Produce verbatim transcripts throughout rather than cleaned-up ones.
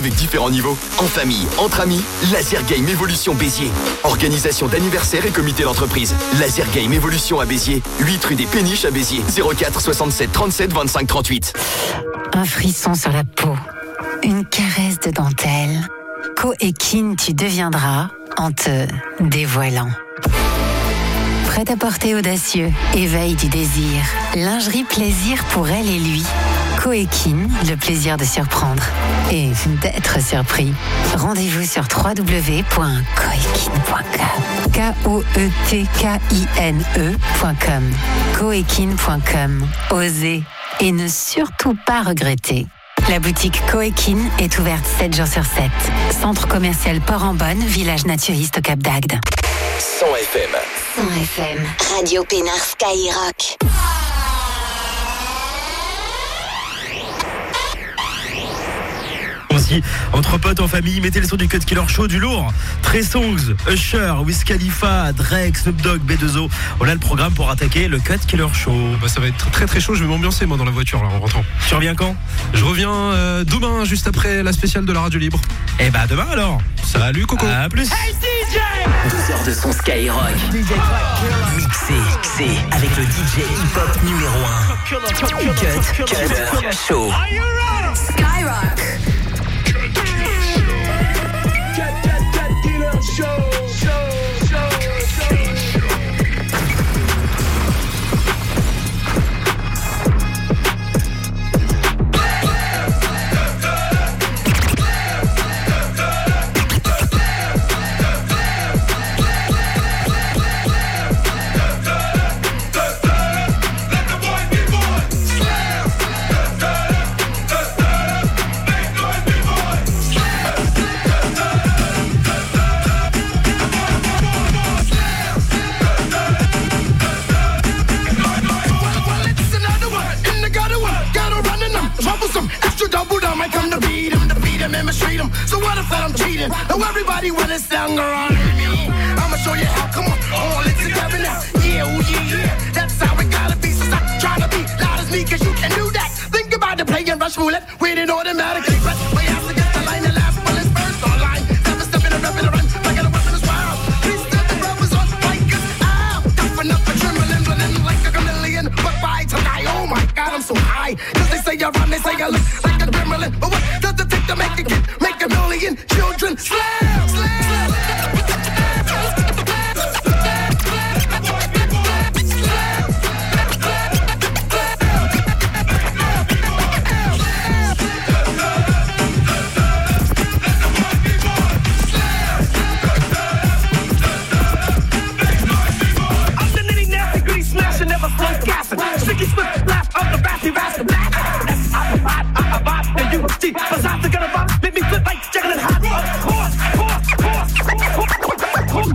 avec différents niveaux. En famille, entre amis, Laser Game Evolution Béziers. Organisation d'anniversaire et comité d'entreprise. Laser Game Evolution à Béziers. huit rue des Péniches à Béziers. zéro quatre soixante-sept trente-sept vingt-cinq trente-huit. Un frisson sur la peau. Une caresse de dentelle. Coéquine, tu deviendras en te dévoilant. Prêt-à-porter audacieux, éveil du désir, lingerie plaisir pour elle et lui. Coéquine, le plaisir de surprendre et d'être surpris. Rendez-vous sur w w w point coéquine point com. K O E T K I N E point com. coéquine point com. Osez et ne surtout pas regretter. La boutique Coéquine est ouverte sept jours sur sept. Centre commercial Port-en-Bonne, village naturiste au Cap d'Agde. cent F M. cent F M. Radio Pénard Skyrock. Aussi, entre potes en famille, mettez le son du Cut Killer Show, du lourd. Trey Songz, Usher, Wiz Khalifa, Drake, Snoop Dogg, B deux O. On a le programme pour attaquer le Cut Killer Show. Bah, ça va être très très chaud, je vais m'ambiancer moi dans la voiture là en rentrant. Tu reviens quand? Je reviens euh, demain, juste après la spéciale de la radio libre. Et bah demain alors. Salut Coco. À plus. Hey D J, deux heures de son Skyrock. D J Mixé, mixé avec le D J hip-hop numéro un. Cut Killer Show. are you ready? Skyrock. Show, show, show, show. So what if I'm cheating? Now everybody wanna sound around me. I'ma show you how, come on, all it together now. Yeah, oh yeah, yeah, that's how it gotta be. So stop trying to be loud as me, cause you can do that. Think about the play and rush roulette, with it automatically. Press way out to get the line, the last one is first online. Never step in a rep in a run, like a weapon is wild. Please step the brothers on bikers, ow. Toughen up a trembling, running like a chameleon. But by tonight, oh my God, I'm so high. Cause they say I run, they say I look like a gremlin. But what does it take to make a kid? Make a million children slam, slam. I'm the nitty nasty gritty smashing, never slow gassing. Sticky swift blast of the batty rascal blast. That's I'm a vibe, I'm a vibe, and you a G. Besides the gun of vibe, make me flip like Jekyll and Hyde. Horse, horse, horse, horse, horse,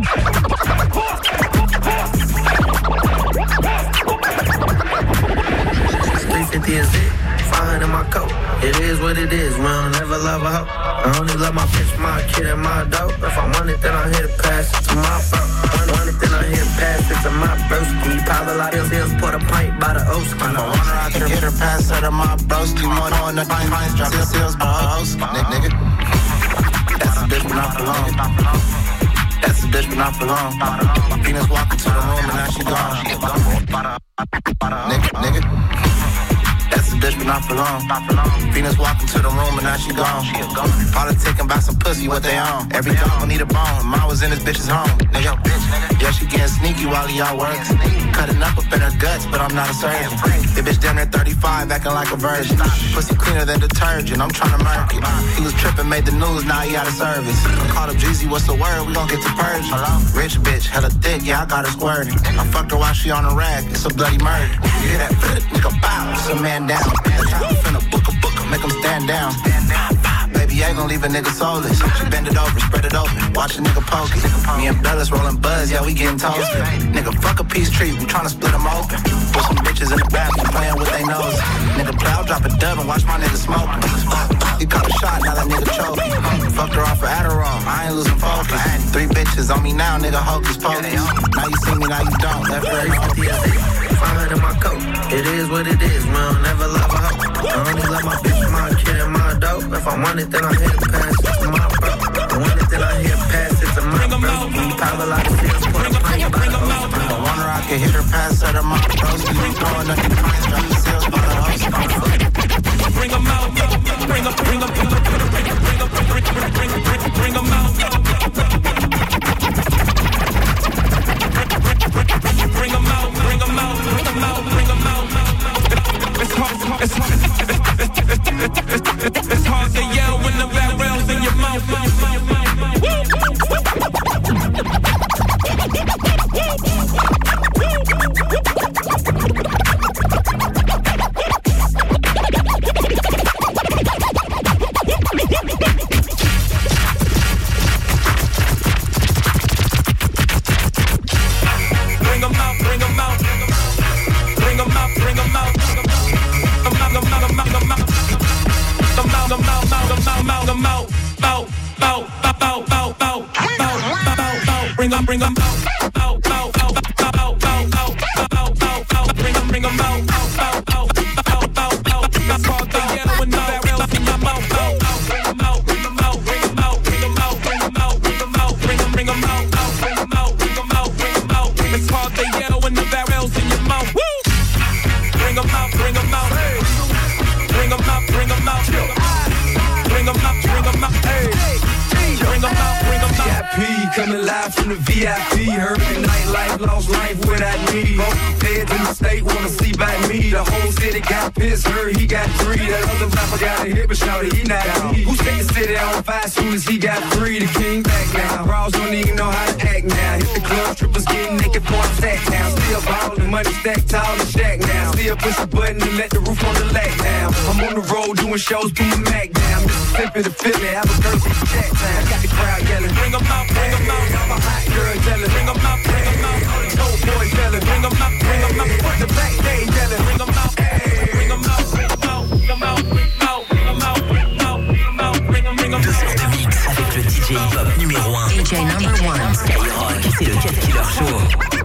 three fifty is it, five hundred in my coat. It is what it is, we don't ever love a hoe. I only love my bitch, my kid, and my dope. If I want it, then I hit it pass it to my phone. Want, want it, then I hit it pass it to my broski. Pile a lot of bills, put a pint by the Oski. I want her, I can get her pass her to my broski. More than the fine fines, drop the seals by the Oski. Nigga, that's a bitch when I belong. That's a bitch when I belong. Venus walk into the room and now she gone. Nigga, nigga. That's a bitch when I belong. Venus walk into the room and now she gone. Politicking about some pussy, what they on. Every dog need a bone. Mine was in this bitch's home. Nigga, yeah, she getting sneaky while he out works. Cutting up up in her guts, but I'm not a surgeon. The bitch down there thirty-five, acting like a virgin. Pussy cleaner than detergent, I'm tryna murk it. He was tripping, made the news, now he out of service. I called up Jeezy, what's the word? We gon' get to purge. Rich bitch, hella thick, yeah, I got her squirting. I fucked her while she on a rag, it's a bloody murder. You hear that? Nigga, bow, it's a man down. I'm finna book a book, make him stand down. Baby, I ain't gon' leave a nigga soulless. She bend it over, spread it open, watch a nigga poke it. Me and Bellas rolling buzz, yeah, we getting toasted. Nigga, fuck a peace tree, we tryna split them open. Put some bitches in the bathroom playing with they nose. Nigga, play, I'll drop a dub and watch my nigga smoking. He caught a shot, now that nigga choking. Fucked her off for Adderall, I ain't losing focus. Three bitches on me now, nigga, hocus pocus. Now you see me, now you don't, that very Fine in my coat, it is what it is. We don't never love a hoe. I only love my bitch, my kid, and my dope. If I want it, then I hit it pass it to my bro. I want it, then I hit pass it to my bro. We power like a sales for the pint by the host. If I want her, I can hit her pass her to my bros. We ain't throwing nothing fine, drop the sales by the host. Bring them out, bring them, bring them, bring them, bring them, bring them, bring them, bring them, bring them out. Bring them out, bring them out, bring them out, bring them out. It's hard, it's hard, it's hard to yell when the barrel's in your mouth. Bring them out, bring them out, bring them out, bring them out. Bring them, bring them out, out, out, out, out, out, out, out, out, out. Bring them, bring them out, out, out, out, out, out. It's hard to yell when the barrel's in your mouth. Bring them out, bring them out, bring them out, bring them out, bring them out, bring them out, bring them, bring them out, bring them out, bring them out, bring them out. It's hard to yell when the barrel's in your mouth. Bring them out, bring them out, bring them out, bring them out, bring them out, bring them out, hey. Bring them out, bring them out. V I P, coming live from the V I P. Heard the nightlife, lost life without me. Both feds in the state wanna see by me. The whole city got pissed, heard he got three. That other rapper got a hit, but shouted he not out. Who set the city on fire soon as he got free? The king back now. Bros don't even know how to act now. Hit the club, strippers getting naked for a sack now. Still ballin', money stacked tall and shack now. Still push the button and let the roof on the lag down. I'm on the road doing shows, put my Mac down. Mississippi to Philly, Albuquerque to Chat Town. Got the crowd yelling. Bring them out, bring them out. I'm a hot girl yelling. Bring them out, bring them out. Old boy yelling. Bring them out, bring them out. Put the back day yelling. Bring them out, bring them out, bring them out, bring them out, bring them out, bring them out, bring them out, bring them out, bring them, bring them out. Deux heures de mix avec le D J hip-hop numéro un. D J number one. Skyrock, c'est le Cut Killer Show.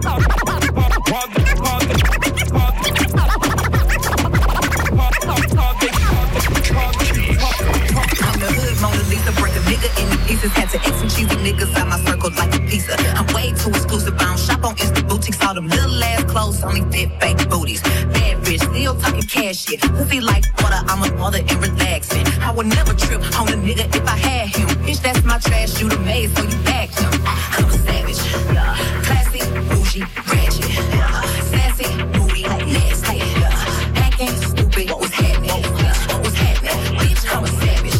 Mona Lisa, break a nigga into pieces. Had to X some cheesy niggas out my circle like a pizza. I'm way too exclusive. I don't shop on Insta boutiques. All them little ass clothes only fit fake booties. Bad bitch, still talking cash shit. Pussy like water, I'm a mother and relaxing. I would never trip on a nigga if I had him. Bitch, that's my trash. You the maid, so you back him. I'm a savage, yeah. Classy, bougie, ratchet, yeah. Sassy, moody, nasty, yeah. Acting stupid, what was happening? Yeah. What was happening? Bitch, I'm a savage.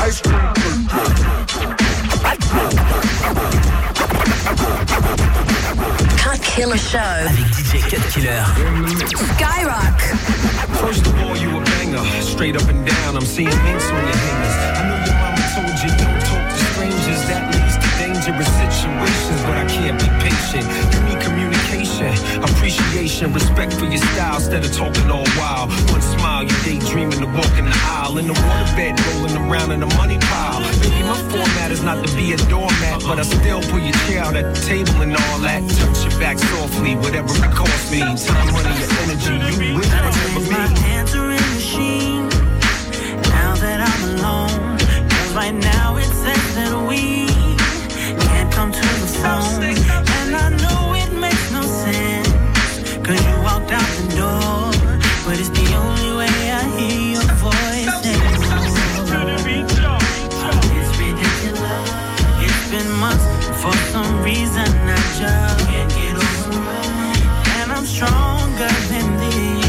ice cream. Cut Killer Show avec D J Cut Killer. Skyrock. First of all, you a banger. Straight up and down, I'm seeing links on your hangers. I know your mama told you don't talk to strangers. That leads to dangerous situations, but I can't be patient. You need communication, appreciation, respect for your style instead of talking all wild. One smile, you daydreaming to walk in the aisle. In the waterbed, rolling around in a money pile. Baby, my format is not to be a doormat, but I still pull your chair out at the table and all that. Touch your back softly, whatever it costs me. Time, money, your energy, you will remember me. My answering machine, now that I'm alone. Cause right now it says that we can't come to the phone. And I know it makes no sense, cause you walked out the door. But it's the only way I hear your voice anymore. It's ridiculous, it's been months, for some reason I just can't get over it. And I'm stronger than this.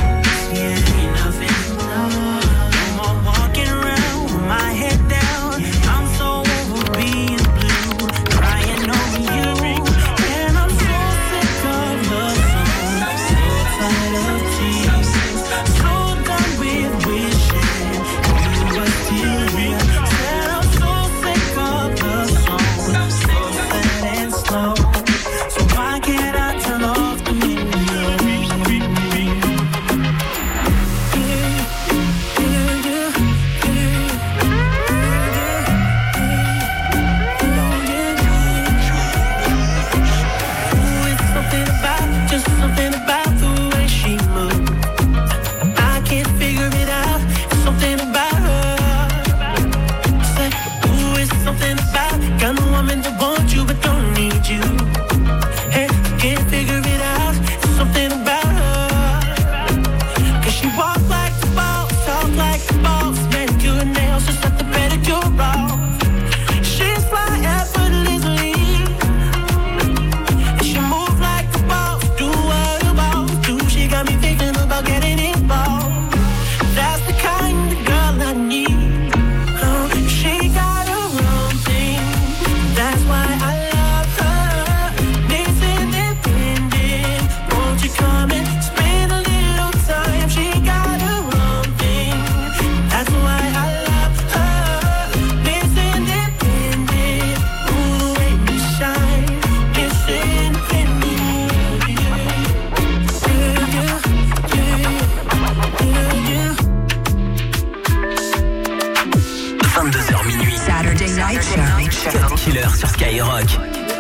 Killer sur Skyrock.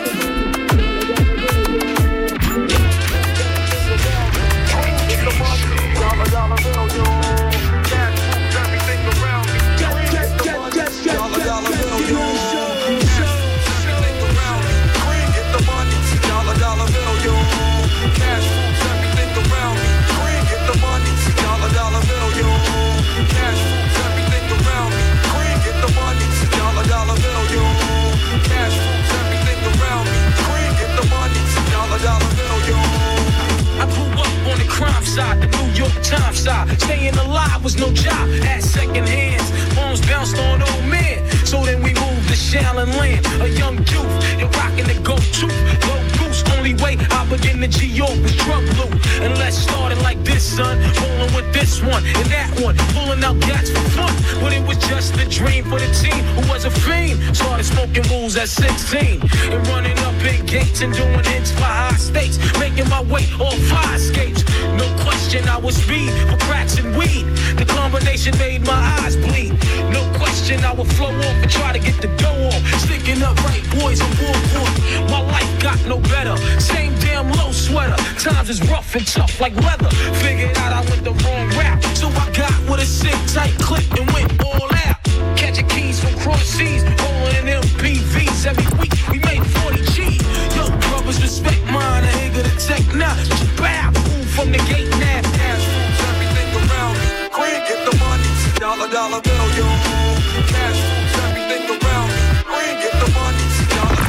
The New York Times side, staying alive was no job at second hands. Bones bounced on old men, so then we moved to Shaolin Land. A young youth, you're rocking the go-to, low goose. Only way I begin to G O was drug loot. And let's start it like this, son. Rolling with this one and that one, pulling out gats for fun. But it was just a dream for the team who was a fiend. Started smoking rules at sixteen and running up in gates and doing hits for high stakes, making my way off fire escapes. No question, I was speed for cracks and weed. The combination made my eyes bleed. No question, I would flow off and try to get the dough off. Sticking up right boys on Warport. My life got no better. Same damn low sweater. Times is rough and tough like leather. Figured out I went the wrong route, so I got with a sick tight clip and went all out. Catching keys from cross seas, rolling in M P Vs. Every week we made forty G's. Yo, brothers respect mine. I ain't gonna take now. Bow, move from the gate now. Cash rules everything around me. Queen, get the money. Dollar, dollar bill, yo. Cash rules everything around me. Queen, get the money. Dollar,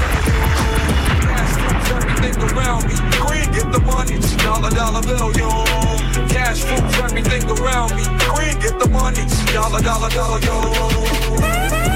dollar bill, yo. Cash rules everything around me. Queen, get the money. Dollar, dollar bill, yo. Cash rules everything around me. Queen, get the money. Dollar, dollar, dollar, yo.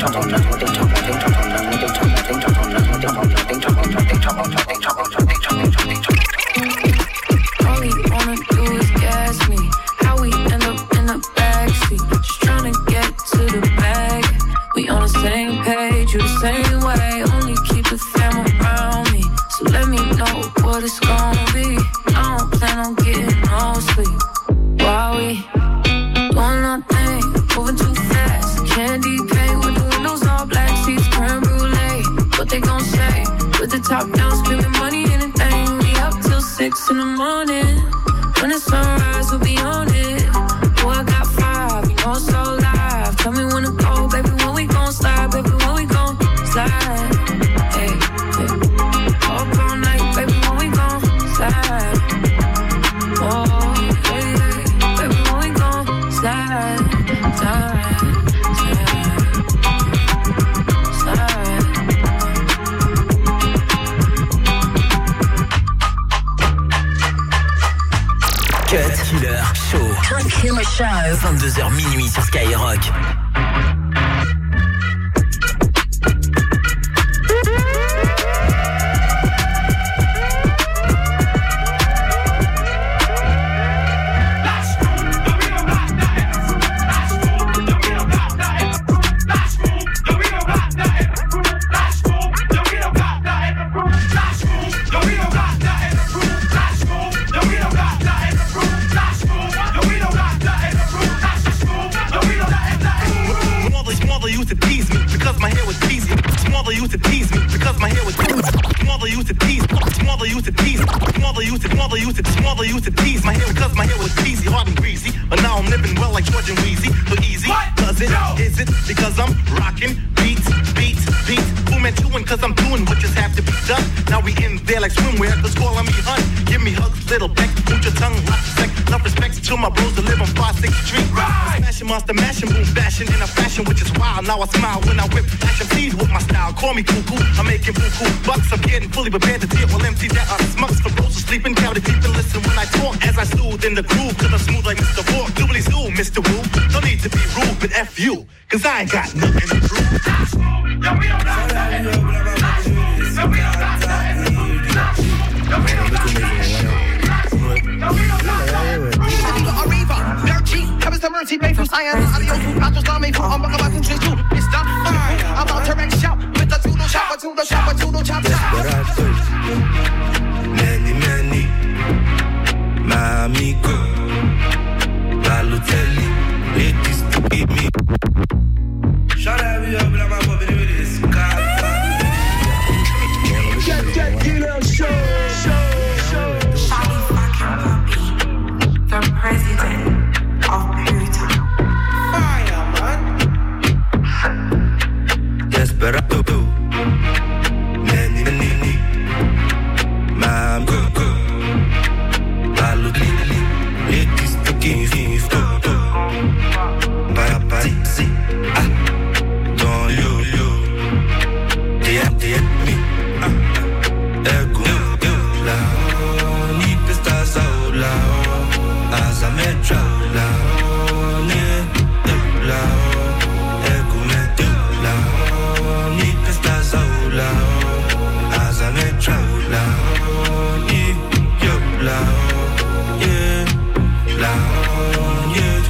talk on nothing, what they talk on, they talk on nothing, what they talk on, they talk on nothing, what they talk on, they talk on nothing, they talk on nothing, they talk on nothing, they talk on nothing, they talk on. All we wanna do is gas me. How we end up in the backseat, just trying to get to the bag. We on the same page, you the same way. Only keep the fam around me, so let me know what it's gonna be. I don't plan on getting no sleep while we doing nothing, moving too fast. Candy paint with the windows all black, seats creme brulee. What they gon' say? With the top down, screaming money, anything. We up till six in the morning. When the sunrise, we'll be on it. Oh, I got five, you know it's so live. Tell me when to go, baby, when we gon' slide, baby, when we gon' slide. Hey, hey. Up all night, baby, when we gon' slide. Oh, hey, hey. Baby, when we gon' slide, slide, slide, Cut Killer Show. Cut Killer Show. vingt-deux heures minuit sur Skyrock. Used to tease my hair because my hair was greasy, hard and greasy. But now I'm living well like George and Wheezy. So easy, what? Does it? Yo. Is it because I'm rocking beats, beats, beats? Who that chewing, cause I'm doing what just have to be done. Now we in there like swimwear, cause calling me hun. Give me hugs, little beck, put your tongue, lots of sex. Enough respect to my bros that live on five sixty Street. Smashing monster, mashing, boom, bashing in a fashion which is wild. Now I smile when I whip, action please with my style. Call me cuckoo, I'm making buku bucks. I'm getting fully prepared to deal with M Cs that are smucks. For bros who sleeping, county deep and listen when I talk. As I soothe in the groove, cause I'm smooth like Mister Walk. Doobly zoo, Mister Woo. No need to be rude, but F you, cause I ain't got nothing to prove. Yo, we don't got nothing. Yo, we don't got nothing. Yo, we don't got mercy, made from science. Adios, who got your stomach for I'm about to choose you. Mister Fire, I'm about to wreck shop. With the tudo chop, a tudo chop, a tudo chop. Many, many, my amigo, Balotelli, ladies to give me. Shut up, you up, I'm up with this car. Get, get, get out, show, show, show. Charlie fucking Puppy, the president of Pluto. Fire, man. Desperado, many, many, my amigo, Balotelli, ladies to give me. Paparazzi, ah, don't you, you, they they me, ah, ego, la, ni pesta saula, as a metro, la, ni, la, ego metro, la, ni pesta saula, as a metro, la, ni, yo, la, yeah, la, yeah.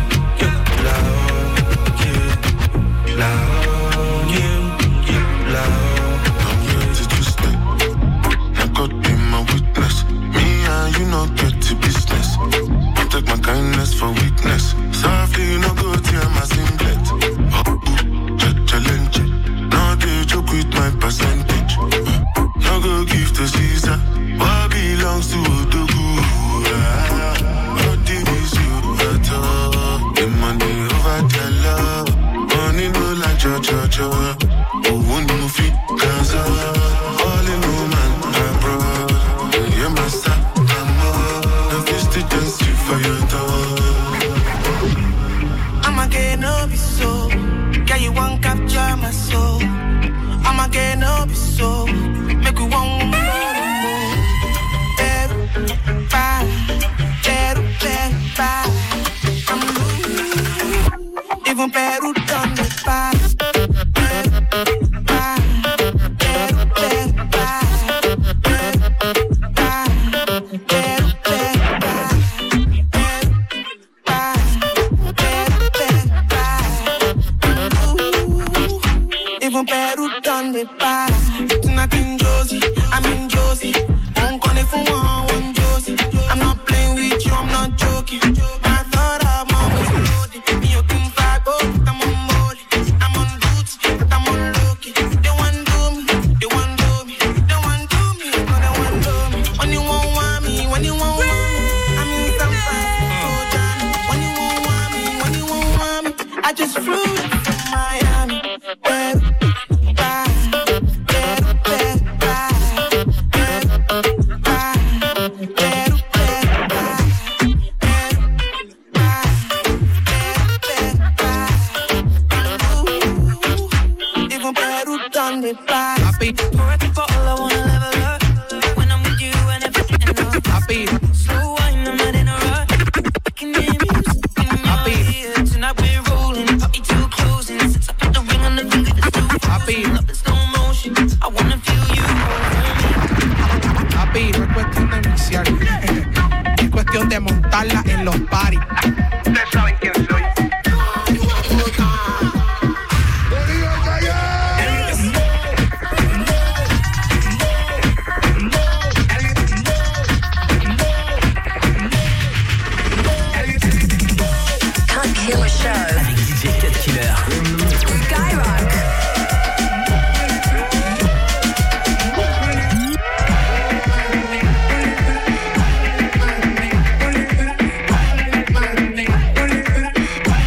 You no get to business. I take my kindness for weakness. Softly, you no go tear my singlet. Challenge. Now they joke with my percentage. No go give to Caesar. What belongs to Odogu? What did is you at all? The money over their love. Money no like cho cho cho. Oh, one move it, cause all in woman, my bro. You must have. I'ma get no be so. Girl, you won't capture my soul. I'ma get no be so. Make you want more and more. Better, bye. Better, better, bye. I'm losing. Even better done the bye.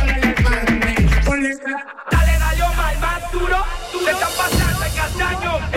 Dale gallo mal, más duro. Te están pasando el castaño.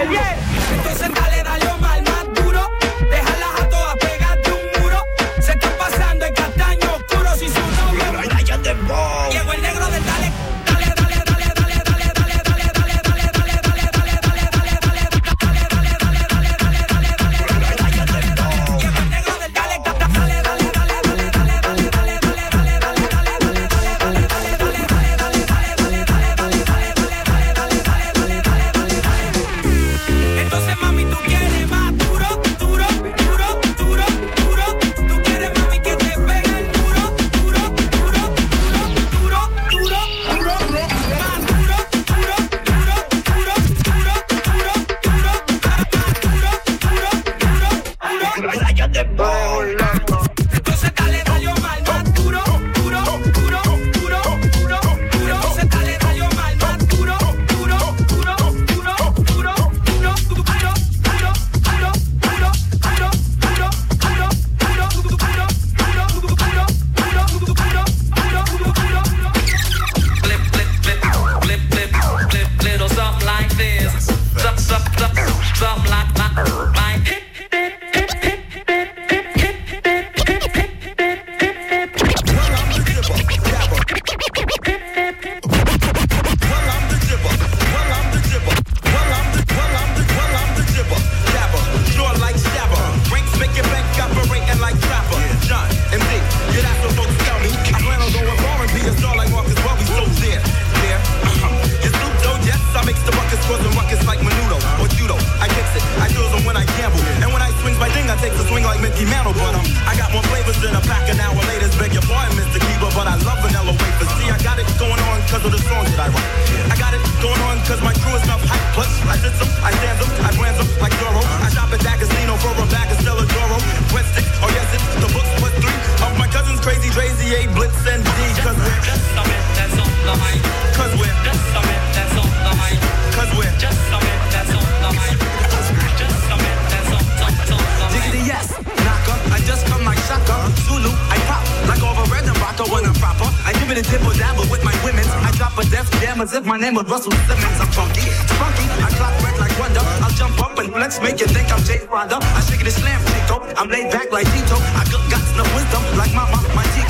me to dip or dabble with my women's. I drop a death jam as if my name was Russell Simmons. I'm funky, funky, I clock red like Wonder. I'll jump up and flex, make you think I'm Jay Ryder. I shake it and slam Chico, I'm laid back like Tito. I got guts, no wisdom, like my mama, my Tigo.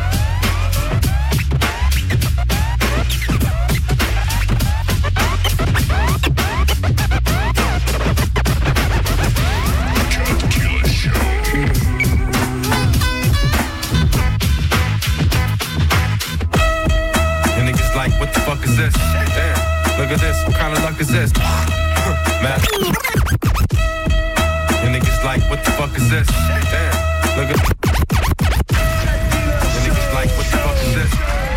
What the fuck is this? Damn, look at this. What kind of luck is this? Man. And niggas like, what the fuck is this? Damn, look at. And niggas like, what the fuck is this?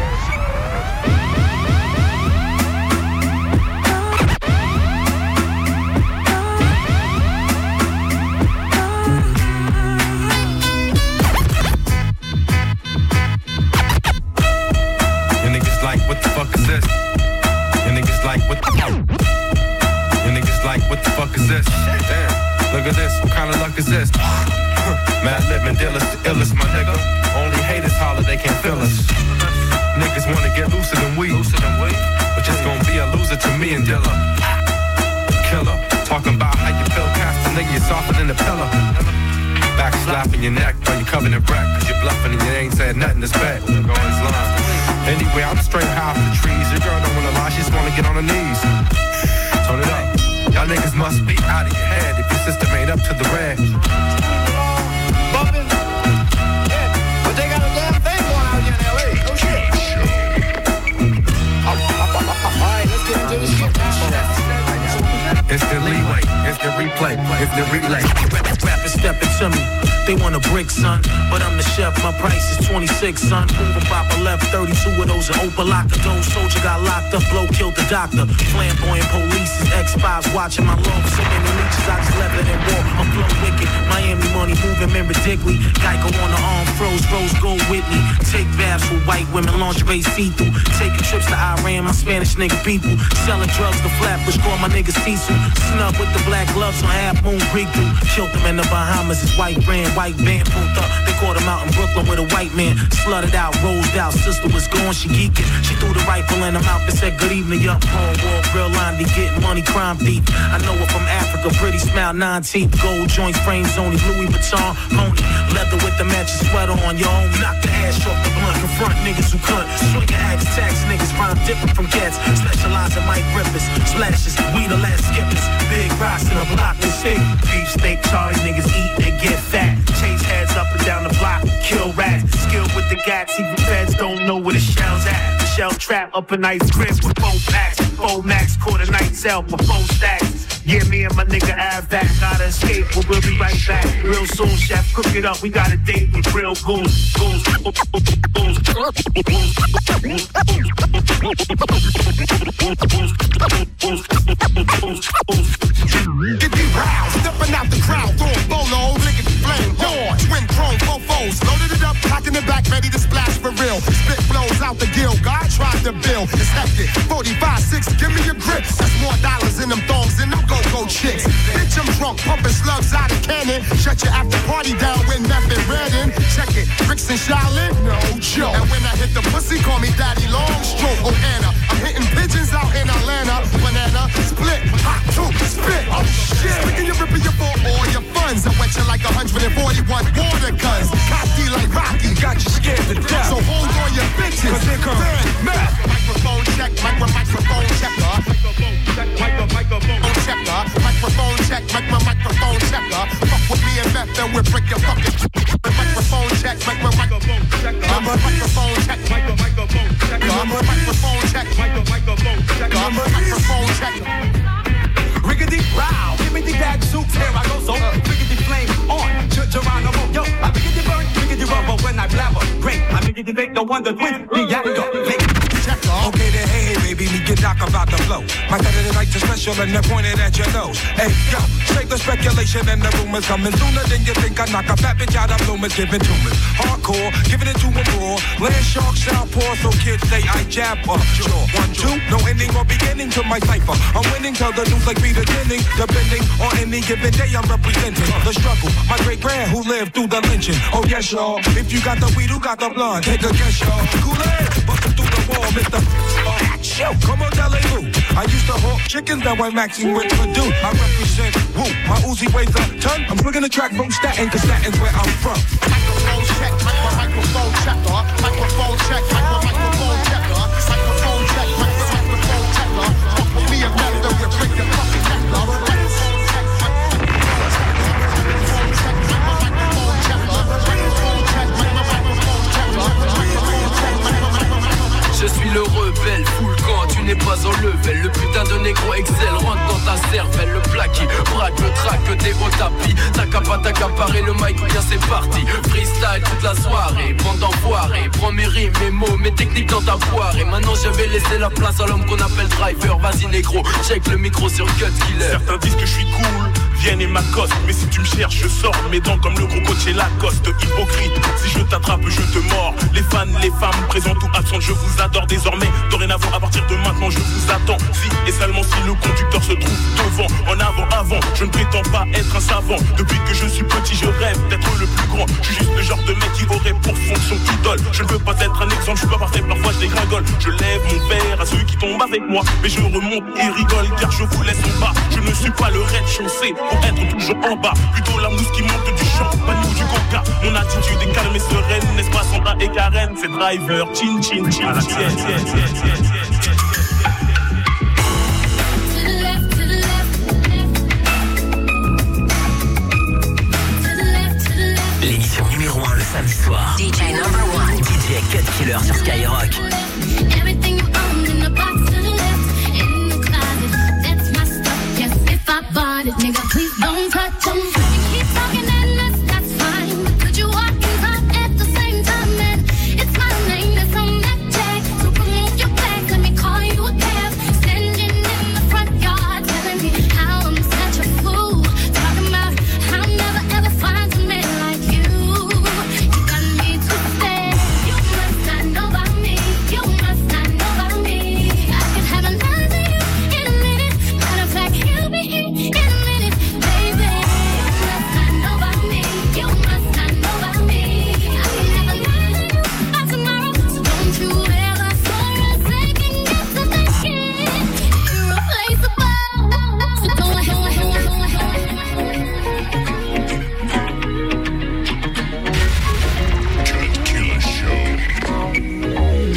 What the fuck is this? And niggas like, what the fuck? And niggas like, what the fuck is this? Damn, look at this, what kind of luck is this? Mad living dealers, the illest, my nigga. Only haters holler, they can't feel us. Niggas wanna get looser than we, but just gonna be a loser to me and Dilla. Killer, talking about how you feel, cast a nigga, you're softer than a pillar. Back slapping your neck, while you covered in wreck, cause you're bluffing and you ain't said nothing that's bad. Anyway, I'm straight high off the trees. Your girl don't wanna lie, she just wanna get on her knees. Turn it up. Y'all niggas must be out of your head if your system ain't up to the red. Bumpin', yeah, but they got a damn thing going out here in L A. No shit. Alright, let's get into this shit now. It's the leeway, it's the replay, it's the relay. Rappers stepping to me, they want a brick, son. But I'm the chef, my price is twenty-six, son. Moving papa left, thirty-two of those in Opa locker. Those soldier got locked up, blow killed the doctor. Flamboyant police is X-Files watching my love. So many leeches, I just left it in war. I'm flow wicked, Miami money moving, remember Digley. Geico on the arm, froze, rose gold with me. Take baths with white women, lingerie see-through. Taking trips to Iran, my Spanish nigga people. Selling drugs to Flatbush, call my niggas Cecil. Snub with the black gloves on Half Moon Creek through. Killed them in the Bahamas, his white brand, white band pulled up. They caught him out in Brooklyn with a white man. Slutted out, rolled out, sister was gone, she geeking. She threw the rifle in her mouth and said, good evening, young Paul Wall, real line, be getting money, crime thief. I know her from Africa, pretty smile, nineteenth. Gold joints, frames only, Louis Vuitton, pony. Leather with the matching sweater on your own. Knock the ass off the blunt, confront niggas who cunt. Swinging axe, tax niggas, rhyme different from cats. Specialize in mic rippers, splashes, we the last skippers. Big rocks in a block, they sick. Beef steak, Charlie niggas eat, they get fat. Chase heads up and down the block, kill rats. Skilled with the gats, even feds don't know where the shell's at. The shell trap up a nice grip with four packs. Four max, quarter night sell for four stacks. Yeah, me and my nigga Av back, gotta escape, but we'll be right back. Real soon, chef, cook it up, we got a date with real goons. Goons, goons, Get these rounds, stepping out the crowd, throwing bolo, licking flame, yawn, twin chrome, fofos, loaded it up, cocking it back, ready to splash for real. Spit blows out the gill, God tried to build, it's hectic. forty-five six, give me your grip. That's more dollars in them thongs than them go-go chicks. Bitch, I'm drunk, pumping slugs out of cannon. Shut your after party down when nothing red in. Check it, Bricks and Shaolin, no joke. And when I hit the pussy, call me Daddy Longstroke. Oh, Anna, I'm hitting pigeons out in Atlanta. Banana, split, hot, two, spit. Oh, shit. Sticking your ripping your for all your funds. I wet you like one hundred forty-one water guns. Cocky like Rocky. Got you scared to death. So hold on your bitches. Cause here comes Matt. Microphone check, micro, microphone checker. Micro, microphone checker. Microphone check, micro, microphone checker. Fuck with me and Beth and we'll break your fucking. Microphone check, micro, microphone checker. Microphone check, micro, microphone checker. Microphone check, micro, microphone checker. Microphone check. Riggedy row, give me the bag soups, here I go, so riggedy flame on, Geronimo, yo, I riggedy burn, riggedy rubber when I blabber, great, I riggedy make no wonder with the yakko, okay then, hey, hey, baby, me get knock about the flow. My Saturday nights are special and they're pointed at your nose. Hey, yo, save the speculation and the rumors coming sooner than you think. I knock a fat bitch out of bloomers, giving tumors. Hardcore, giving it to them raw. Land shark, southpaw, so kids say I jab up. Sure, one, two, no ending or beginning to my cipher. I'm winning till the news like be the ending. Depending on any given day, I'm representing the struggle. My great grand who lived through the lynching. Oh, yes, y'all. If you got the weed, who got the blood? Take a guess, y'all. Kool-Aid. the hook. Chickens that white maxing with the do. I represent woo. My Uzi weighs a ton. I'm swinging the track from Staten, cause Staten's where I'm from. Microphone check, micro, microphone checker. Microphone check, micro, microphone checker. Microphone check, micro, microphone checker. Fuck with me and Melda, we'll break your fucking neck, love. Je suis le rebelle, full quand tu n'es pas en level. Le putain de négro Excel rentre dans ta cervelle. Le plat qui braque le track que t'es au tapis. T'as qu'à pas t'accaparer le mic, bien c'est parti. Freestyle toute la soirée, bande d'enfoirés. Prends mes rimes, mes mots, mes techniques dans ta poire. Et maintenant je vais laisser la place à l'homme qu'on appelle driver. Vas-y négro, check le micro sur Cut Killer. Certains disent que je suis cool, viennent et m'accostent. Mais si tu me cherches, je sors mes dents comme le gros coach et Lacoste. Hypocrite, si je t'attrape, je te mords. Les fans, les femmes, présentes ou absentes, je vous adore désormais. Dorénavant, à partir de maintenant, je vous attends. Si et seulement si le conducteur se trouve devant. En avant, avant, je ne prétends pas être un savant. Depuis que je suis petit, je rêve d'être le plus grand. Je suis juste le genre de mec qui aurait pour fonction idole. Je ne veux pas être un exemple, je suis pas parfait, parfois je dégringole. Je lève mon verre à ceux qui tombent avec moi. Mais je remonte et rigole car je vous laisse en bas. Je ne suis pas le rez-de-chaussée pour être toujours en bas. Plutôt la mousse qui monte du champ, pas nous du coca. Mon attitude est calme et sereine, n'est-ce pas Sandra et Karen? C'est driver, chin chin chin. À la tienne, tienne, tienne, tienne, tienne. L'émission numéro un le samedi soir. D J number one. D J Cut Killer sur Skyrock. Everything you own in the box to the left, in the closet, that's my stuff. Yes, if I bought it, nigga, please don't touch them. You keep talking and that's, that's fine, but could you walk and talk at the same time? And it's my name that's on that tag, so remove your back, let me call you a cab. Standing in the front yard, telling me how I'm such a fool. Talking about how I'll never ever find a man like you. You got me twisted. You must not know about me. You must not know about me. I could have another you in a minute. Matter of fact, he'll be here in a minute, baby. You must not know about me. You must not know about me. I can have another you by tomorrow. So don't you ever for a second get to thinking irreplaceable. So go ahead, go ahead, go ahead. Cut Killer Show.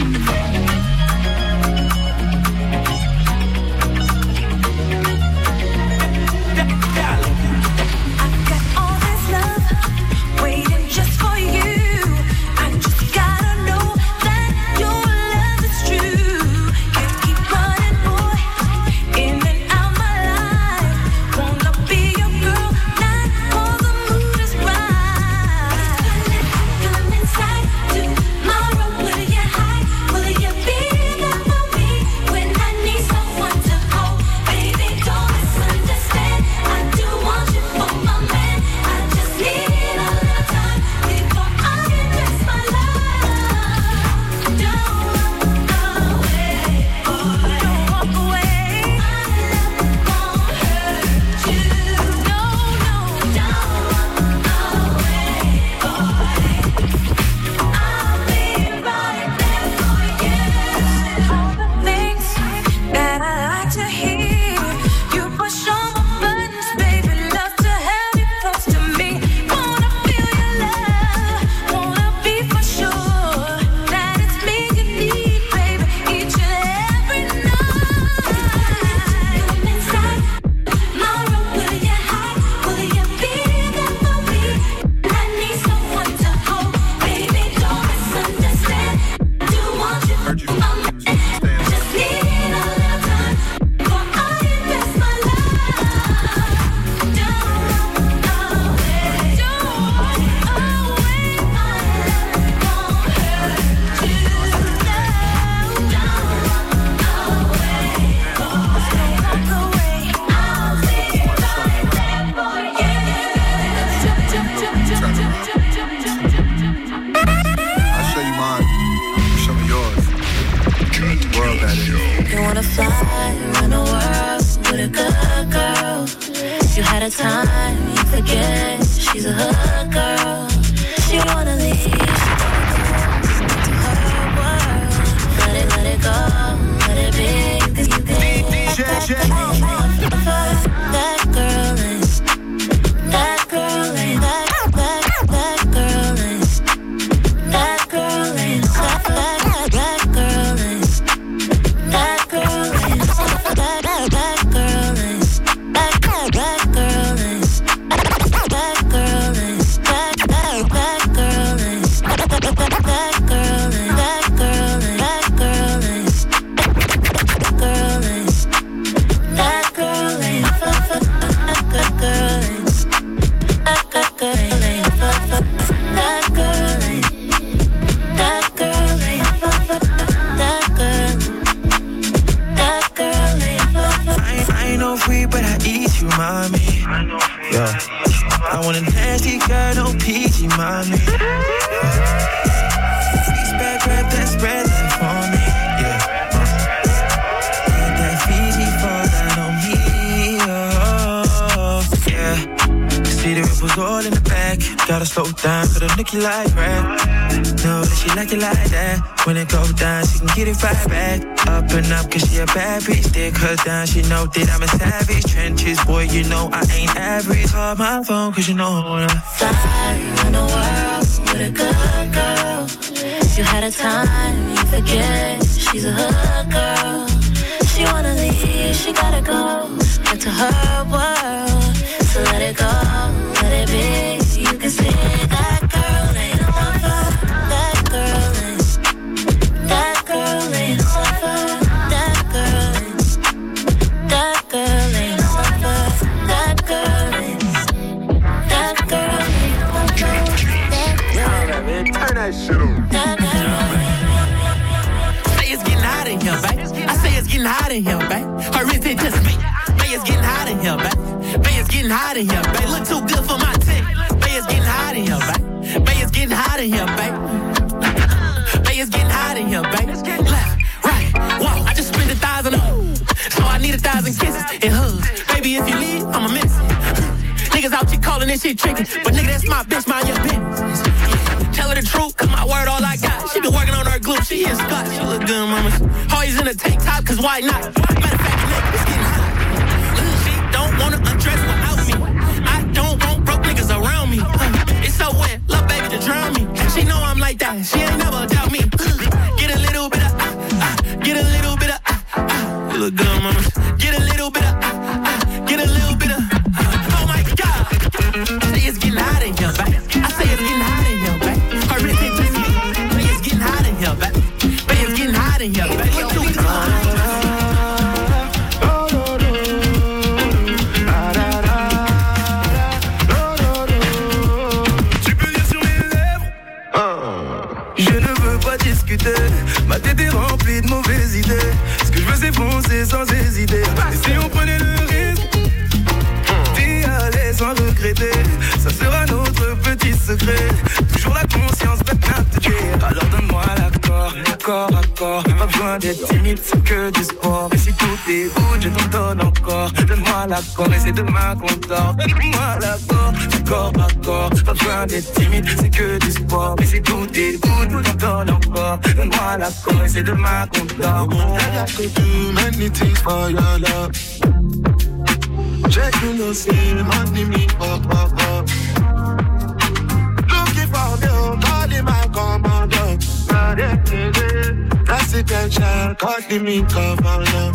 All this love waiting just for you. I just gotta know that your love is true. You keep running, boy, in and out my life. Wanna be your girl, not all the mood is right. Come inside tomorrow, will you hide? Will you be there for me when I need someone to hold? Baby, don't misunderstand. I do want you for my man. I just need a little time before I invest my love. Don't walk away, don't walk away. My love won't hurt you. No, no, don't walk away, boy. I'll be right there for you. All the things that I like to hear, you push on my buttons, baby. Love to have you close to me. Wanna feel your love, wanna be for sure that it's me you need, baby, each and every night. Come inside tomorrow, will you hide? Will you be there for me? I need someone to hold, baby. Don't misunderstand. I do want you for my man. I just need a little time before I invest my love. Don't walk away, don't walk away. My love won't hurt you. No, don't walk away, boy. Don't walk away. I'll be right there for you. I'll show you mine. You show me yours. World that is. You wanna fly around the world with a good girl. You had a time, you forget she's a hood girl. She wanna leave, she wanna go to her world. Let it, let it go, let it be. This you think D J free, but I eat you, mommy. Yeah. I want a nasty girl, no peachy, mommy. Spread, grab that spread that for me. Yeah. Get that Fiji fall down on me. Oh, yeah. See the ripples all in the back. Gotta slow down, put a nookie like rap. Know that she like it like that. When it go down, she can get it right back. Up and up, cause she a bad bitch. Stick her down, she know that I'm a savage. Trenches, boy, you know I ain't average. Call my phone, cause you know I wanna fly around the world with a good girl. You had a time, you forget. She's a hood girl. She wanna leave, she gotta go back to her world. So let it go, let it be. You can see that girl ain't a lover. That girl ain't. That girl ain't a lover. That girl ain't. That girl ain't a lover. That girl ain't. That girl ain't a lover. Turn that shit on. Say it's getting hot in here, babe. I say it's getting hot in here, babe. Her wrist it just me. Babe, it's getting hot in here, babe. Babe, it's getting hot in here, babe. Look too good for my tick. Babe, it's getting hot in here, babe. Babe, it's getting hot in here, babe. Babe, it's getting hot in here, babe. Left, right, walk. I just spent a thousand on. So I need a thousand kisses and hugs. Baby, if you leave, I'ma miss it. Niggas out here calling this shit tricky, but nigga, that's my bitch, mind your business. Tell her the truth, cause my word all I got. She been working on her glue, she is Scott. She look good, mama. Always in a tank top, cause why not? Matter of fact, nigga, it's getting hot. She don't wanna undress without me. I don't want broke niggas around me. Uh, it's so wet, love baby to drown me. She know I'm like that, she ain't never doubt me. Uh, get a little bit of, uh, uh, get a little bit of, uh, uh. You look good, mama. Get a little bit of, uh, uh, get a little bit of, uh, oh my God. Say it's getting hot in here, babe. I say it's getting hot in here, babe. Her wrist ain't just me. Babe, it's getting hot in here, babe. Babe, it's getting hot in here, babe. Look too good. Ma tête est remplie de mauvaises idées. Ce que je veux c'est foncer sans hésiter. Et si on prenait le risque d'y aller sans regretter, ça sera notre petit secret. Toujours la conscience bête à te tuer. Alors donne-moi l'accord, corps à corps. Pas besoin d'être timide, c'est que du sport. Et si tout est good, je t'en donne encore. Donne-moi l'accord et c'est demain qu'on dort. Donne-moi l'accord, corps à corps. Pas besoin d'être timide, c'est que du sport. Et si tout est good, je t'en donne encore. Donne-moi l'accord et c'est demain qu'on dort. I could do many things for your love. Check you know, see money me pop pop up. Looking for you, calling my commander. That's the tension, calling me commander.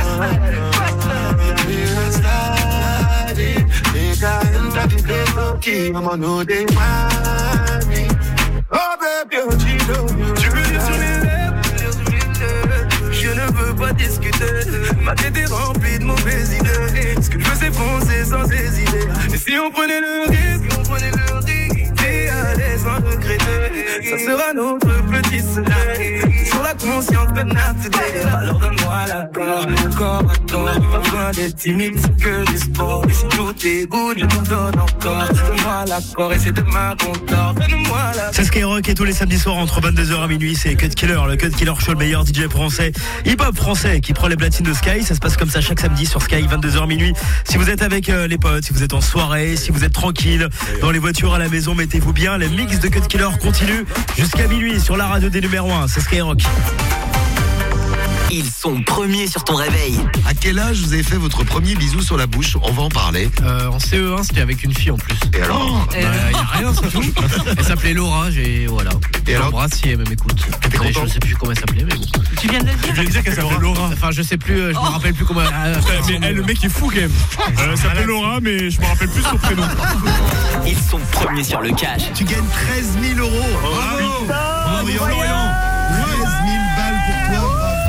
We're starting, make I enter the place of key. I'ma know they want me. Oh baby, tu veux dire sur mes lèvres, je ne veux pas discuter. Ma tête est remplie de mauvaises idées. Ce que je veux c'est foncer sans hésiter. Et si on prenait le risque, on prenait le risque d'y aller sans regretter, ça sera notre petit secret. Sur la conscience de notre. Alors donne-moi l'accord, corps à corps. Pas besoin d'être timide, c'est que du sport. Et si tout est good, je t'en donne encore. Donne-moi l'accord et c'est demain qu'on dort. Donne-moi l'accord. C'est Skyrock et tous les samedis soirs entre vingt-deux heures à minuit, c'est Cut Killer, le Cut Killer Show, le meilleur D J français, hip-hop français qui prend les platines de Sky. Ça se passe comme ça chaque samedi sur Sky, vingt-deux heures minuit. Si vous êtes avec euh, les potes, si vous êtes en soirée, si vous êtes tranquille, dans les voitures, à la maison, mettez-vous bien. Les mix de Cut Killer continuent jusqu'à minuit sur la radio des numéros un, c'est Skyrock. Ils sont premiers sur ton réveil. À quel âge vous avez fait votre premier bisou sur la bouche? On va en parler. Euh, en C E un, c'était avec une fille en plus. Et alors? Il bah, n'y a rien, c'est tout. Elle s'appelait Laura, j'ai voilà. Et alors? L'embrasse si elle m'écoute. Je sais plus comment elle s'appelait, mais bon. Tu viens de le dire. Tu viens de dire qu'elle s'appelait Laura. Enfin, je sais plus, je me rappelle plus comment. Elle... mais elle, le mec est fou quand même. Euh, ça s'appelle Laura, mais je me rappelle plus son prénom. Ils sont premiers sur le cash. Tu gagnes treize mille euros. Bravo. Bravo, Lorient. treize mille balles pour toi.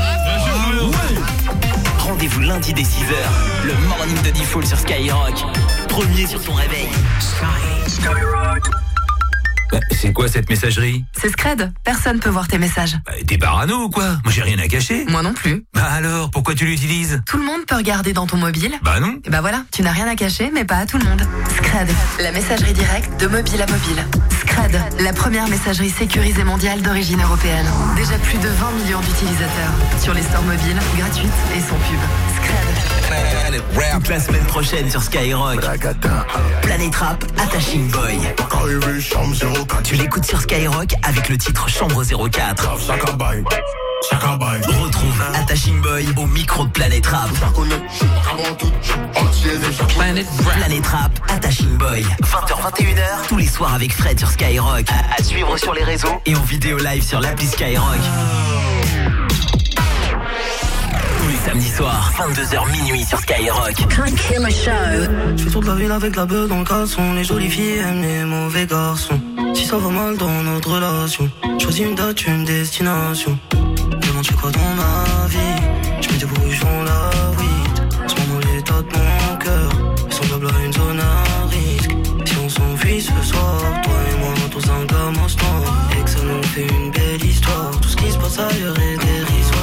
Rendez-vous lundi dès six heures. Le morning de Default sur Skyrock. Premier sur ton réveil. Sky, Skyrock. Bah, c'est quoi cette messagerie? C'est Scred. Personne peut voir tes messages. Bah, t'es parano ou quoi? Moi j'ai rien à cacher. Moi non plus. Bah alors, pourquoi tu l'utilises? Tout le monde peut regarder dans ton mobile. Bah non. Et bah voilà, tu n'as rien à cacher, mais pas à tout le monde. Scred, la messagerie directe de mobile à mobile. Scred, la première messagerie sécurisée mondiale d'origine européenne. Déjà plus de vingt millions d'utilisateurs. Sur les stores mobiles, gratuites et sans pub. Scred. Toute la semaine prochaine sur Skyrock. Planet Rap, Attaching Boy. Tu l'écoutes sur Skyrock avec le titre Chambre zéro quatre. Retrouve Attaching Boy au micro de Planet Rap. Planet Rap, Planet Rap, Attaching Boy. vingt heures vingt et une heures tous les soirs avec Fred sur Skyrock. À suivre sur les réseaux et en vidéo live sur l'appli Skyrock. Tous les samedis soirs, vingt-deux heures minuit sur Skyrock. Je fais toute la ville avec la beuh dans le caleçon. Les jolies filles aiment les mauvais garçons. Si ça va mal dans notre relation, choisis une date, une destination. Demande tu quoi dans ma vie. Je me débrouille, je vends la weed. En ce moment l'état de mon cœur est semblable à une zone à risque. Si on s'enfuit ce soir, toi et moi dans un gamos noir, et que ça nous fait une belle histoire. Tout ce qui se passe ailleurs est dérisoire.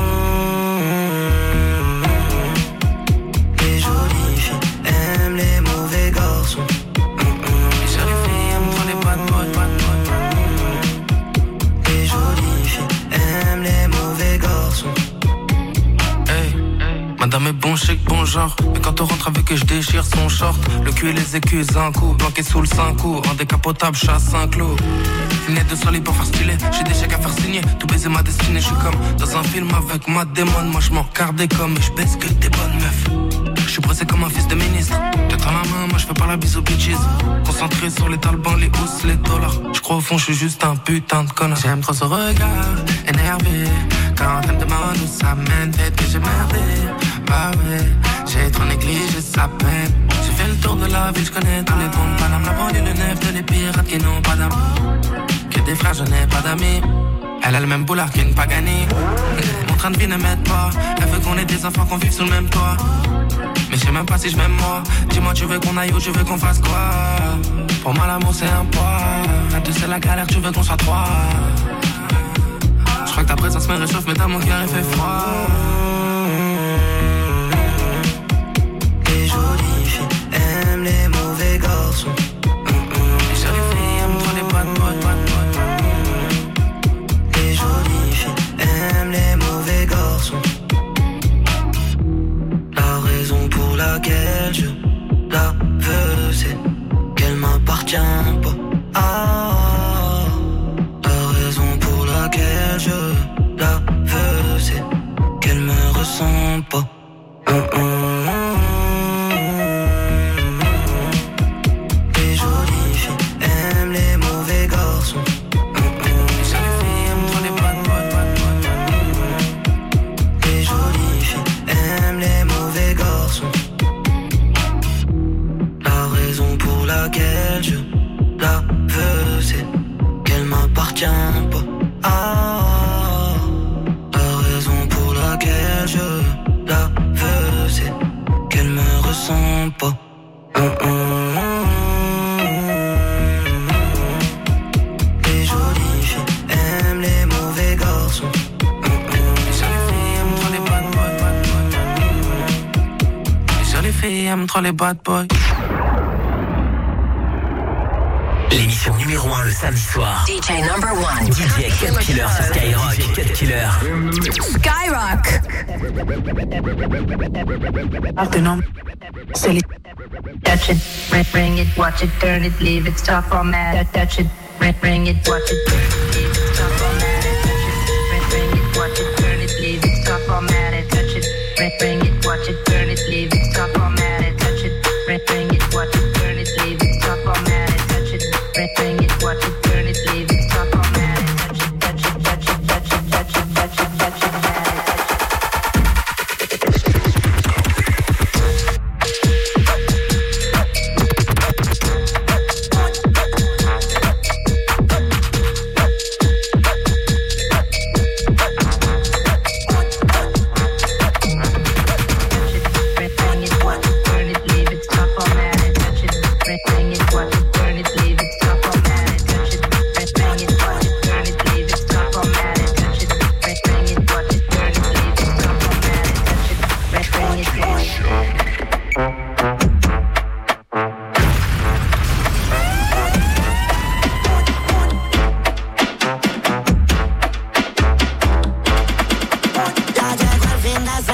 Les jolies filles aiment les mauvais garçons. Les jolies filles aiment trop les bad boys, bad boys. Les jolies filles aiment les mauvais garçons. Hey, madame est bon chic, bon genre. Mais quand on rentre avec elle, je déchire son short. Le cul et les écus, un coup. Planqué sous le cinq coups. En décapotable, chasse un clou. Lunettes de soleil pour faire stylé. J'ai des chèques à faire signer. Tout baiser ma destinée. Je suis comme dans un film avec ma démon. Moi je m'en regardais comme et je baisse que des bonnes meufs. Je suis pressé comme un fils de ministre. Tête à la main, moi je fais pas la bise aux bitches. Concentré sur les talbans, les housses, les dollars. Je crois au fond je suis juste un putain de connard. J'aime trop ce regard énervé. Quand elle me demande où ça mène, peut-être que j'ai merdé. Bah ouais, j'ai trop négligé sa peine. J'ai fait le tour de la ville, je connais tous les bons Paname, la banlieue, le neuf de les pirates qui n'ont pas d'âme. Que des frères, je n'ai pas d'amis. Elle a le même boulard qu'une Pagani. Mon train de vie ne m'aide pas. Elle veut qu'on ait des enfants, qu'on vive sous le même toit. Mais je sais même pas si je m'aime moi. Dis-moi tu veux qu'on aille où, tu veux qu'on fasse quoi? Pour moi l'amour c'est un poids. À deux c'est la galère, tu veux qu'on soit trois. Je crois que ta présence me réchauffe, mais dans mon cœur il fait froid. Les jolies filles aiment les mauvais garçons. Les jolies filles aiment trop les bad boys, bad boys. Les jolies filles aiment les mauvais garçons. La raison pour laquelle je la veux, c'est qu'elle m'appartient pas. Ah, la raison pour laquelle je la veux, c'est qu'elle me ressemble pas. Uh -uh. Les jolies filles aiment les mauvais garçons. Les jolies filles aiment trop les bad boys, bad boys. Les jolies filles aiment les mauvais garçons. La raison pour laquelle je la veux, c'est qu'elle m'appartient pas. Ah, la raison pour laquelle je la veux, c'est qu'elle me ressemble pas. Uh -uh. Les jolies filles aiment les mauvais garçons. Les jolies filles aiment trop les bad boys, bad boys. Les jolies filles aiment trop les bad boys. L'émission numéro un le samedi soir. D J number one. D J Cut Killer sur Skyrock. D J Cut Killer. Skyrock. C'est les touch it, bring it, watch it, turn it, leave it, stop format, touch it, bring it, watch it, turn it, leave it, stop format, touch it, bring it, watch it, turn it, leave it, stop format, touch it, bring it, watch it, turn it, leave it, stop format, touch it, bring it, watch it, turn it, leave it, stop format, touch it, bring it, watch it, turn it, leave it, stop format, touch it, touch it, touch it, touch it, touch it, touch it, touch it,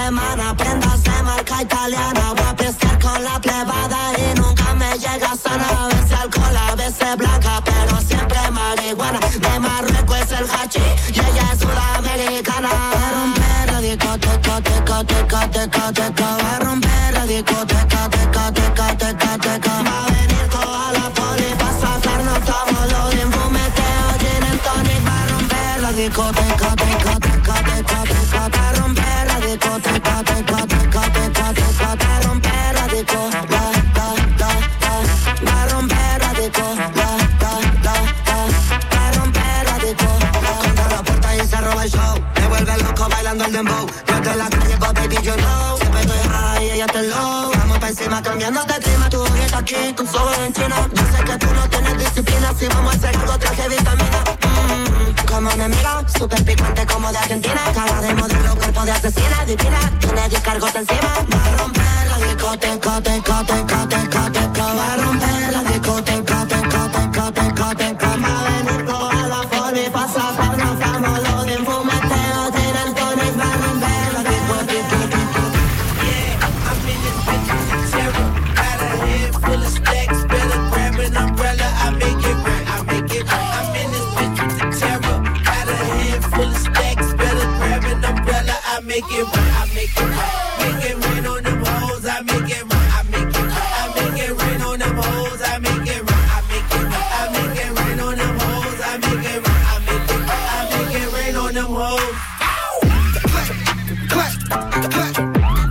alemana, prendas de marca italiana. Voy a pescar con la plebada y nunca me llega sana. A veces alcohol, a veces blanca, pero siempre marihuana. De Marruecos es el hachi y ella es sudamericana. Va a romper la discoteca, teca, teca, teca, teca. Va a romper la discoteca, teca, teca, teca, teca. Va a venir toda la poli pa' sacarnos todo lo de fumeteo, gin and tonic. Va a romper la discoteca, teca, teca, teca, teca. Va a romper la discoteca, teca, teca, teca, teca. Va a romper la discoteca, la, la, la, la. Va a romper la discoteca, la, la, la, la. Va a romper la discoteca. Contra la puerta y se roba el show. Me vuelve loco bailando el dembow. Yo te la calle, but baby, you know. Siempre estoy high y ella te low. Vamos pa' encima cambiando de clima. Tu dieta aquí, tu solo en China. Yo sé que tú no tienes disciplina. Si vamos a hacer algo, traje vitamina. Mm, como enemiga, super picante como de Argentina. Cara de modelo, cuerpo de asesina. Divina, tiene diez cargos encima. Va a romper la discoteca, teca, teca, teca, teca. Va a romper la discoteca, teca, teca, teca, teca. Va a venir toda la forma y pa' sacarnos famo. Lo de fumeteo, tiene el tonic. Va a romper la discoteca. Yeah, I'm in this bitch, Sarah. Got a head full of stacks. Better grab an umbrella. I make it right, I make it right. I'm in this bitch, Sarah. Got a head full of stacks. Better grab an umbrella. I make it right, I make it right. Make it rain on them hoes. I make it right, I make it right. I make it rain on them hoes. I make it right, I make it right. I make it rain on them hoes. I make it right, I make it right. I make it rain on them hoes. Clap, clap, clap.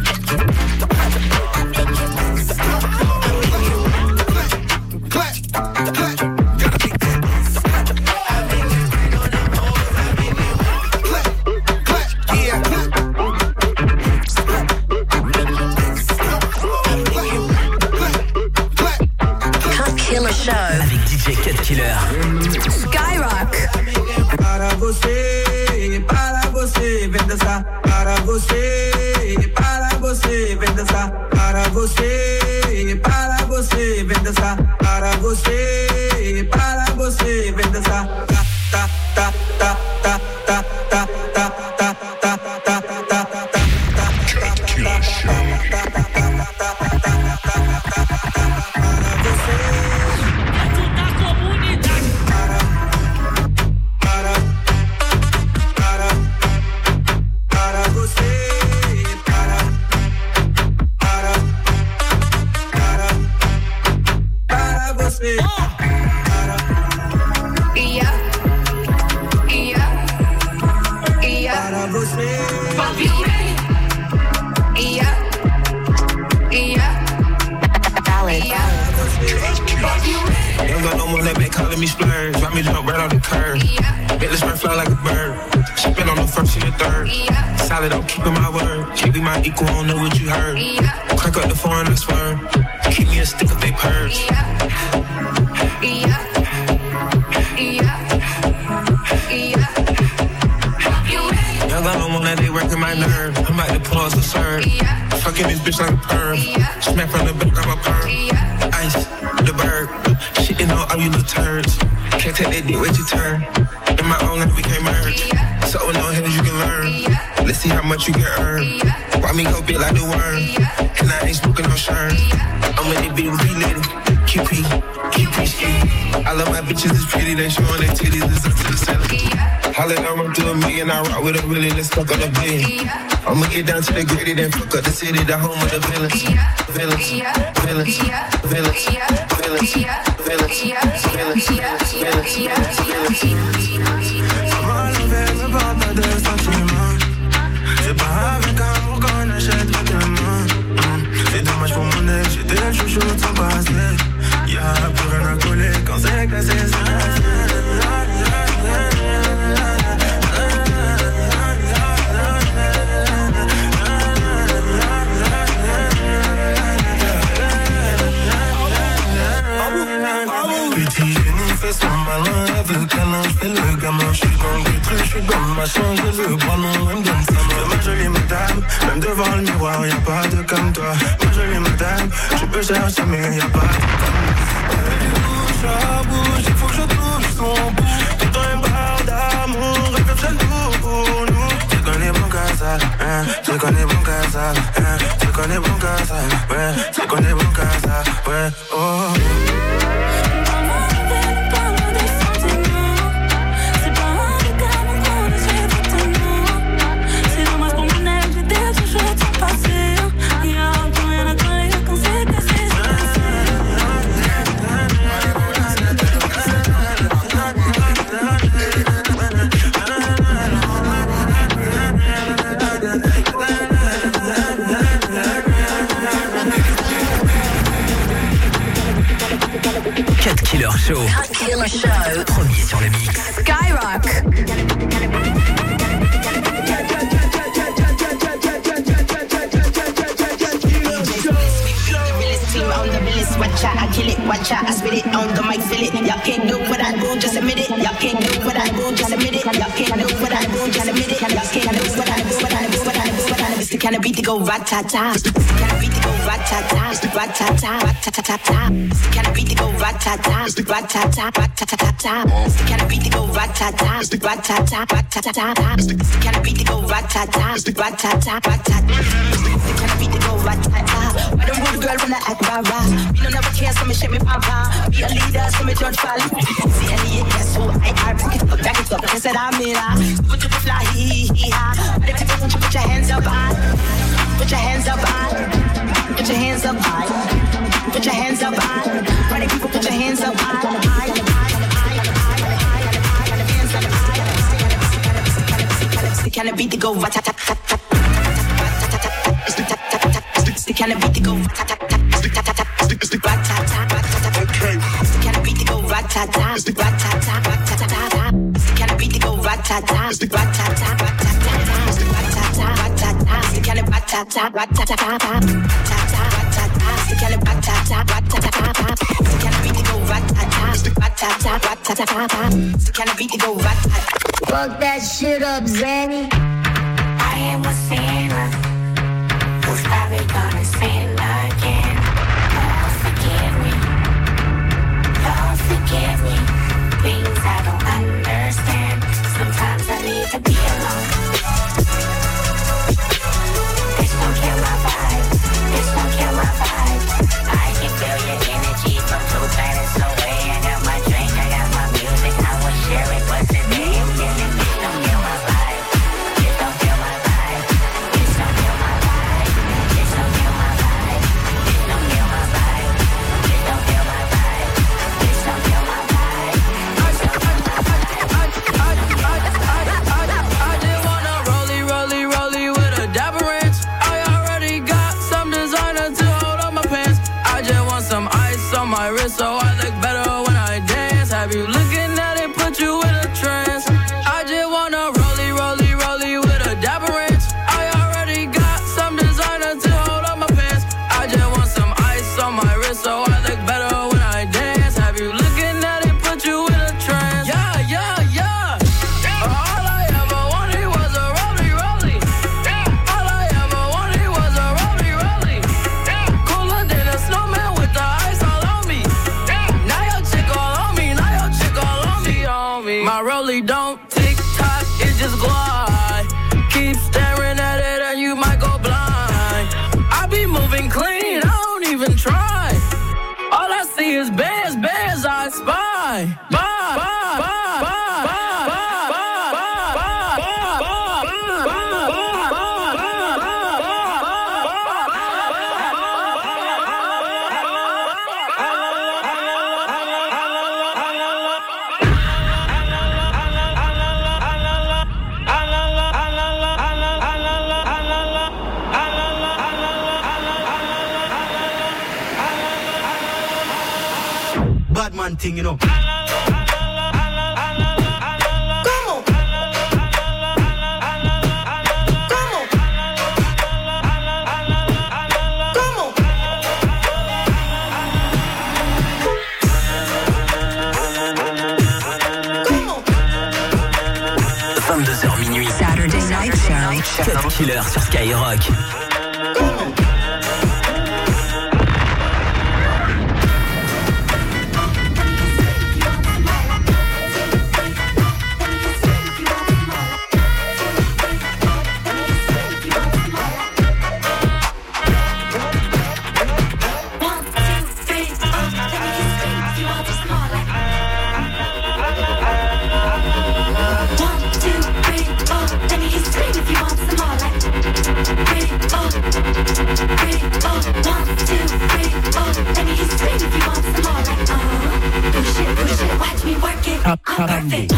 Avec D J Cut Killer. Skyrock. Para você, para você, vem dançar. Para você, para você, vem dançar. Para você, para você, vem dançar. Para você, para você, vem dançar. Ta ta ta ta ta ta ta ta ta ta ta ta ta. Calling me splurge, got me jump right off the curb. Yeah. Make this bird fly like a bird. She been on the first and the third. Yeah. Solid, I'm keeping my word. Can't be my equal, I don't know what you heard. Yeah. Crack up the phone, I swear. Keep me a stick if they purge. Yeah. Yeah. Yeah. Yeah. Young, I don't want that they working my nerve. I'm about to pull us a serve. Yeah. Fucking this bitch like a perm. Yeah. Smack from the back of my perm. Yeah. Ice, the bird. Shitting on all you little turds. Can't take that dick, wait your turn. In my own life we can't merge. Yeah. So with no hands you can learn. Yeah. Let's see how much you can earn. Yeah. Why me go big like the worm? Yeah. And I ain't smoking no shirt. Yeah. I'm in it big with lady. Q P, Q P ski. I love my bitches, it's pretty. They showing their titties, it's up to the ceiling. Yeah. Holla, I run through a million. I rock with a really, let's fuck on the billion. Yeah. I'ma get down to the gritty, then fuck up the city, the home of the villains. Yeah. Villains, yeah. Villains, yeah. Villains, yeah. Villains, yeah. Villains, yeah. Villains, yeah. Villains, yeah. Moi l'envers, pas pas de sentiments. C'est pas avec amour qu'on achète le demain. C'est dommage pour mon ex, j'étais le chouchou de son passé. Y'a plus rien à coller quand c'est cassé, c'est cassé. Petit génie fait son malin, elle veut câlin, j'fais le gamin. J'suis dans le truc, j'suis dans le machin, j'ai le bras long, elle me donne sa main. Ma jolie madame, même devant le miroir, y'a pas de comme toi. Ma jolie madame, je peux chercher mais y'a pas de comme toi. Bouge à bouge, il faut que je touche son bout. Tout un bar d'amour, elle fait jaloux pour nous. J'ai gagné mon casa, hein. Tu connais bon casa, tu connais bon casa, ouais, tu connais bon casa, ouais, oh. Cut Killer Show. Cut Killer Show. Premier sur le mix. Skyrock. Watch out, I kill it, watch out, I spit it on the mic, feel it. Y'all can't do what I do, just admit it. Y'all can't do what I do, just admit it. Y'all can't do what I do, just admit it. Y'all can't do what I do, what I do, what I do, what I do. It's the kind of beat to go rat-ta-ta. It's the kind of beat to go rat-ta-ta. It's the rat-ta-ta, rat-ta-ta-ta. It's the kind of beat to go rat-ta-ta. It's the rat-ta-ta, rat-ta-ta-ta. It's the kind of beat to go rat-ta-ta. It's the rat-ta-ta, rat-ta-ta-ta. It's the kind of beat to go rat-ta-ta. It's the rat-ta-ta, rat-ta-ta. It's the kind of beat to go rat-ta-ta. Why don't rude girl when I act rah-rah? Me no never care, so me shake me pam-pam. Be a leader, so me judge fall. See any yes, so I I back it up, back it up. I said I'm in la. Put your fly, hee hee ha. But if you don't, you put your hands up high. Put your hands up high. Put your hands up high. Put your hands up high. Why the people put your hands up high? The kind of beat to go rat-tat-tat-tat. It's the kind of beat to go rat-tat-tat. It's the kind of beat to go rat-ta-ta. It's the rat-ta-ta, rat-ta-ta-ta. It's the kind of beat to go rat-ta-ta. It's the rat-ta-ta, rat-ta-ta-ta. It's the rat-ta-ta, rat-ta-ta. It's the kind of rat-ta-ta, rat-ta-ta-ta. Rat-ta-ta, rat-ta-ta. It's the kind of rat-ta-ta, rat-ta-ta-ta. It's the kind of beat to go rat-ta-ta. It's the rat-ta-ta, rat-ta-ta-ta. It's the kind of beat to go rat-ta-ta. Fuck that shit up, Zanny. I am a sinner who's probably gonna sin again. Forgive me, Lord forgive me. Things I don't understand. Sometimes I need to be alone. This don't kill my vibe. This don't kill my vibe. I can feel your energy from two planets away. I got my drink, I got my music. I will share it, but today I'm feeling this don't kill my vibe. This don't kill my vibe. This don't kill my vibe. This don't kill my vibe. This don't kill my vibe. This don't kill my vibe. This don't kill my vibe. I just wanna rollie, rollie, rollie with a dapper ranch. I already got some designer to hold on my pants. I just want some ice on my wrist so I look better when I dance. Have you looking at it, put you in a trance. I just wanna rollie, rollie, rollie with a dapper ranch. I already got some designer to hold on my pants. I just want some ice on my wrist so I look better when I dance. Have you looking at it, put you in a trance. Yeah, yeah, yeah. All I ever wanted was a rollie, rollie. All I ever wanted was a rollie, rollie. Cooler than a snowman with the ice all on me. Now your chick all on me, now your chick all on me, on me. My rollie don't tick tock, it just glide. Keep staring at it and you might go blind. I be moving clean, I don't even try. All I see is bears, bears I spy. Bye, bye, bye, bye, bye, Bad man thing, you know. vingt-deux heures minuit. Saturday Night Show. Cut Killer sur Skyrock. café.